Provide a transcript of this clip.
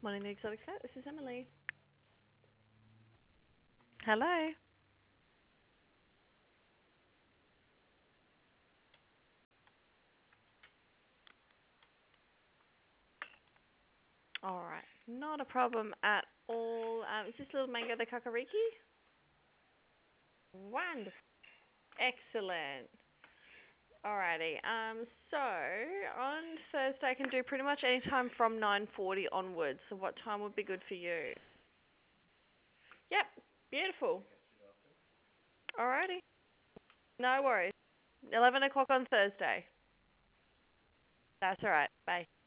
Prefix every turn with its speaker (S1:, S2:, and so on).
S1: Morning, the Exotic Cat. This is Emily. Hello. All right. Not a problem at all. Is this little mango the kakariki? Wonderful. Excellent. Alrighty. So on Thursday I can do pretty much any time from 9:40 onwards. So what time would be good for you? Yep. Beautiful. Alrighty. No worries. 11 o'clock on Thursday. That's alright. Bye.